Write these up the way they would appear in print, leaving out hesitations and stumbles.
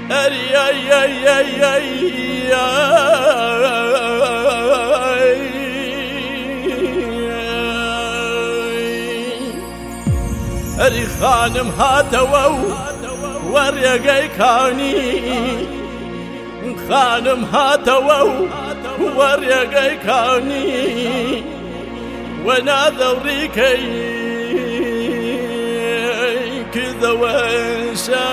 أري أي أي أي أي أري خانم هاتوو وريقي كاني خانم هاتوو وريقي كاني وانا ذوريكي كذا وانشا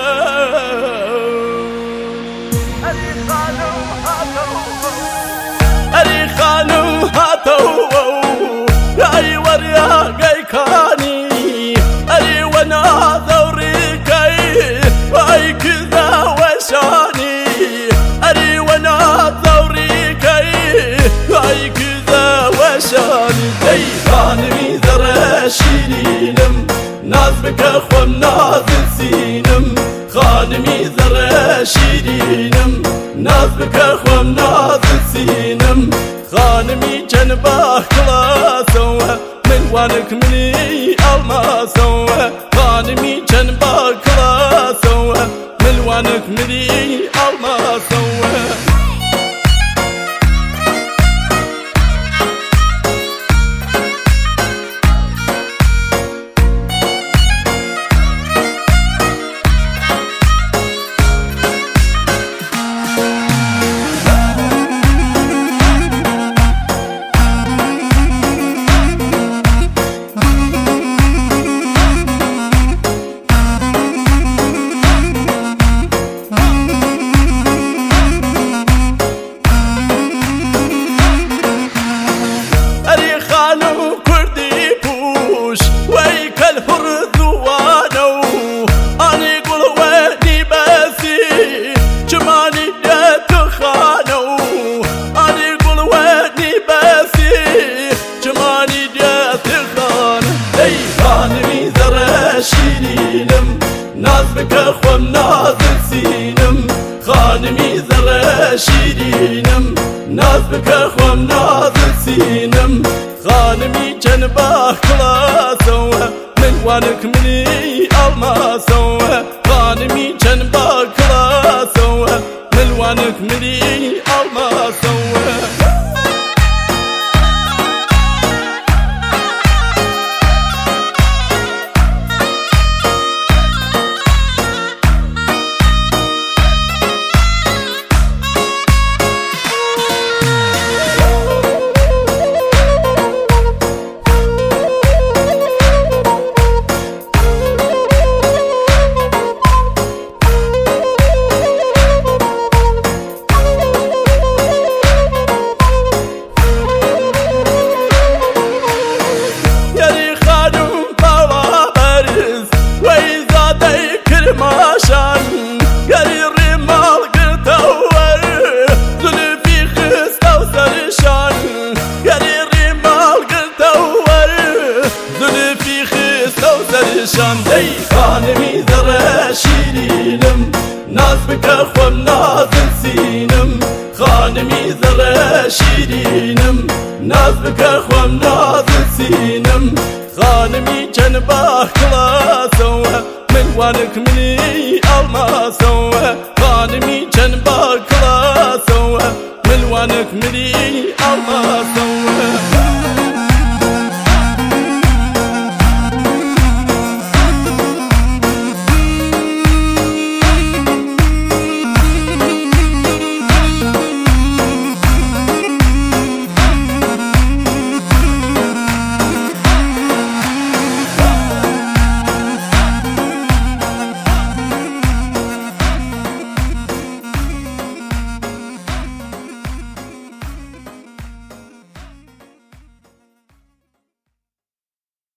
أري خانم هاتو أي وريقي كاني أري وانا ذوريكي أي كذا وشاني أري وانا ذوريكي أي كذا وشاني أي خانمي ذرى شيرينم ناز بك أخوة مناظر سينم خانمي ذرى شيرينم ناز بك أخوة مناظر سينم خانمي جنبه كلاسوه من وانك مني الماسوه خانمي جنبه كلاسوه من وانك مني الماسوه شيرينم ناز بك أخوة مناظر سينم خانمي ذرى شيرينم ناز بك أخوة مناظر سينم خانمي جنبه كلاسوه من وانك مني الماسوه خانمي جنبه كلاسوه من وانك مني الماسوه أي خانمي ذرى شيرينم ناز بك أخوة مناظر سينم خانمي ذرى شيرينم ناز بك أخوة مناظر سينم خانمي جنبه كلاسوه من وانك مني الماسوه خانمي جنبه كلاسوه من وانك مني الماسوه